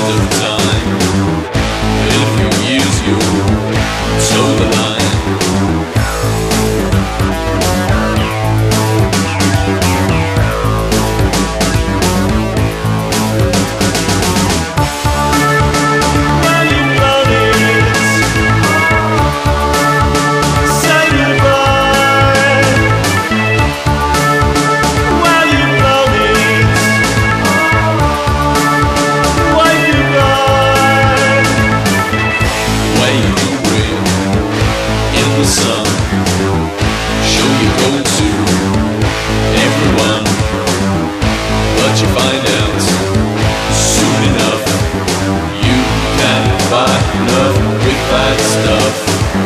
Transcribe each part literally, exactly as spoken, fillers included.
of time. If you use your toe the line. While you blow it, say goodbye. While you blow it, wipe goodbye. Wait in the sun, show you go to everyone, but you find out soon enough you can't buy enough with that stuff.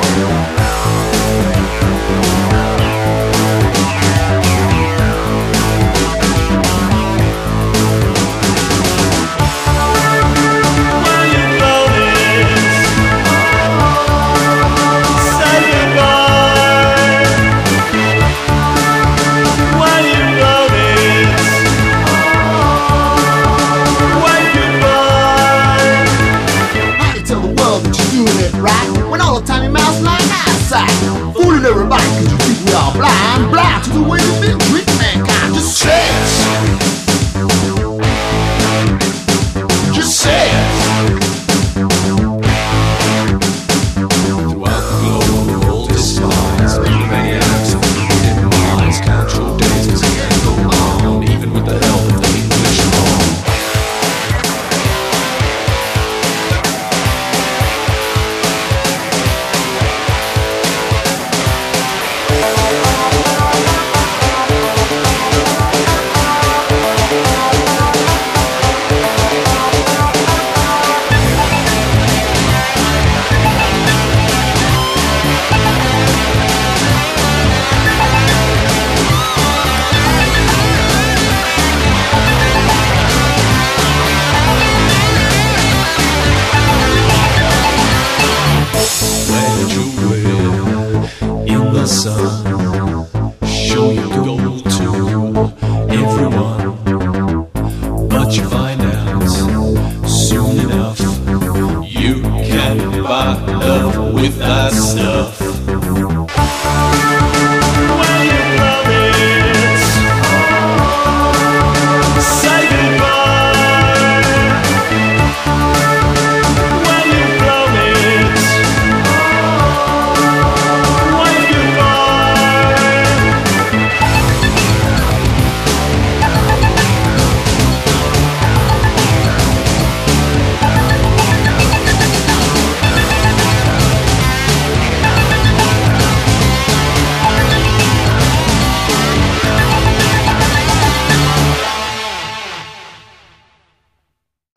While you blow it, say goodbye. While you blow it, wipe goodbye. How you tell the world that you're doing it right when all the time your mouth's lying outside, fooling everybody 'cause you think we all blind, blind to the way you've been treating mankind. Just say it. Just say it. Throughout the globe, all despise maniacs of hidden minds. Count your days 'cause it can't go on, even with the help of the English law. Let you wear in the sun, show you go to everyone, but you find out soon enough you can't buy love with that stuff.